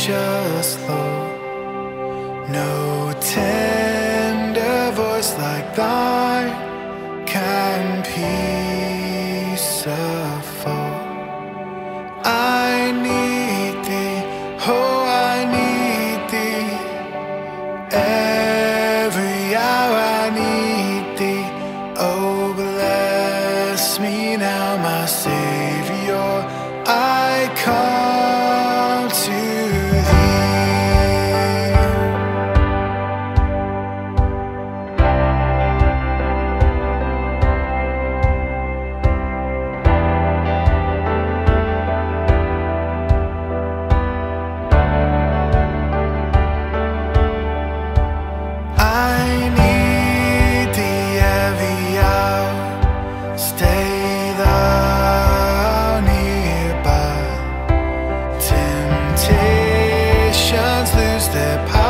gracious Lord. No tender voice like thine can peace afford. I need thee, oh I need thee. Every hour I need thee. Oh bless me now, my Savior, I come to thee. I need thee every hour. Stay thou nearby. Temptations lose their power.